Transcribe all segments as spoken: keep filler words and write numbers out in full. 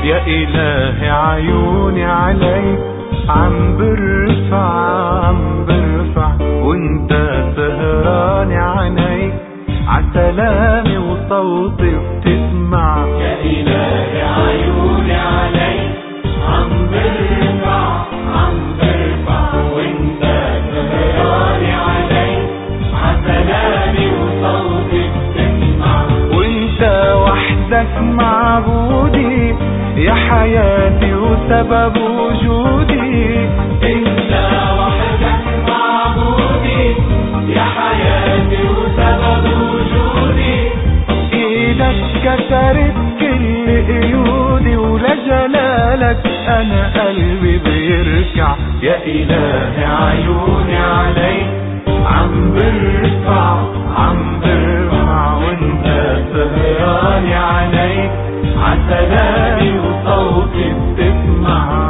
يا إلهي عيوني عليك عم برفع عم برفع وانت سهراني عينيك عسلامي وصوتي بتسمع. يا إلهي عيوني عليك عم برفع عم برفع وانت سهراني عليك عسلامي وصوتي بتسمع. وانت وحدك معبودي يا حياتي وسبب وجودي. انت وحدك معبودي يا حياتي وسبب وجودي. ايدك كسرت كل قيودي ولجلالك انا قلبي بيركع. يا إلهي عيوني عليك عم برفع عم برفع وانت سهراني عليك عسلامي وصوتي بتسمع.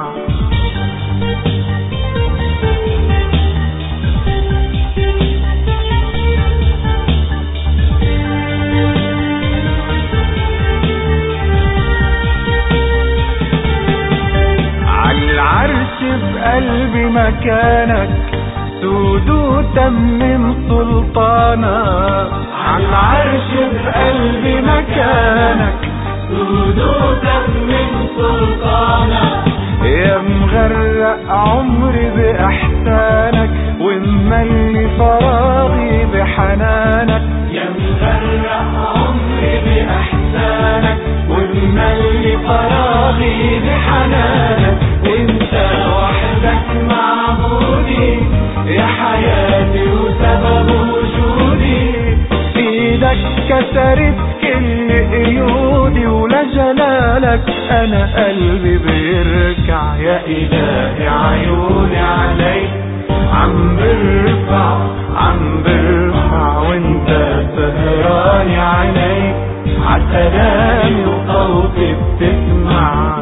عالعرش بقلبي مكانك سود وتمم سلطانك. عالعرش بقلبي مكانك سود وتمم سلطانك. يا مغرق عمري بإحسانك ومملي فراغي بحنانك. يا مغرق عمري بإحسانك ومملي فراغي بحنانك. وانت وحدك معبودي يا حياتي وسبب وجودي. ايدك كسرت كل قيودي ولجلالك انا قلبي بيركع. يا إلهي عيوني عليك عم برفع عم برفع وانت سهراني عليك عسلامي وصوتي بتسمع.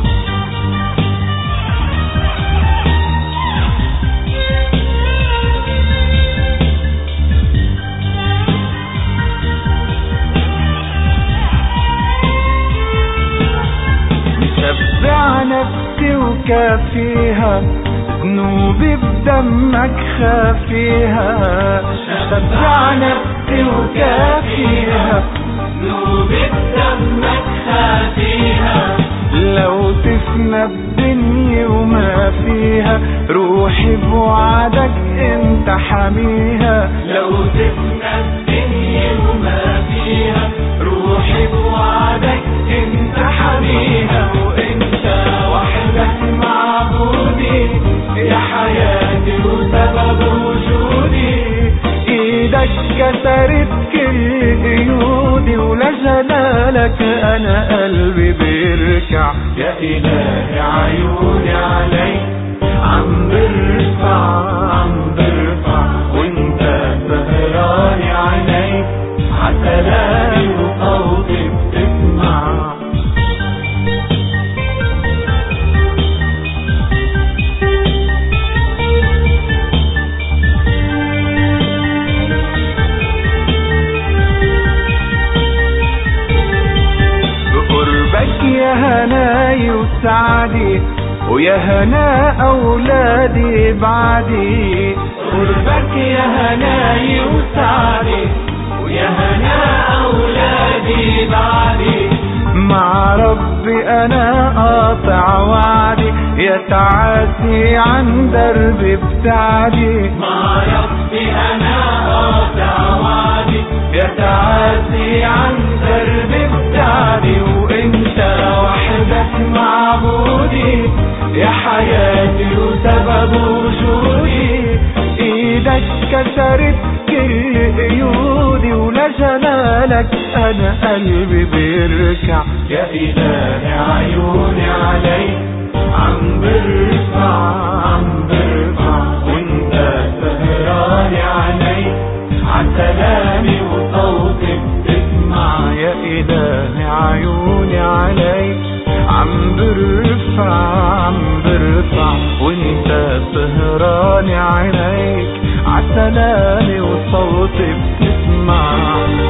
شبع نفسي وكافيها ذنوبي بدمك خافيها. شبع نفسي وكافيها ذنوبي بدمك خافيها. لو تفنى الدنيا وما فيها روحي بوعدك انت حميها. لو تفنى الدنيا وما فيها روحي بوعدك انت حميها. وانت وحدك معبودي يا حياتي وسبب وجودي. ايدك كسرت كل قيودي ولجلالك انا قلبي بيركع. يا إلهي عيوني عليك عم برفع عم برفع وانت سهراني عليك عسلامي وصوتي بتسمع. بقربك يا هناي وسعدي ويا هنا أولادي بعدي. قربك يا هناي وسعدي ويا هنا أولادي بعدي. مع ربي أنا قاطع وعدي يا تعاسي عن دربي ابتعدي. مع ربي أنا قاطع وعدي يا تعاسي عن دربي ابتعدي. وانت وحدك معبودي يا حياتي وسبب وجودي. ايدك كسرت كل قيودي ولجلالك انا قلبي بيركع. يا إلهي عيوني عليك عم برفع عم برفع وانت سهراني عليك عسلامي وصوتي بتسمع. يا إلهي عيوني عليك عم برفع عم برفع وانت سهراني عينيك عسلامي وصوتي بتسمع.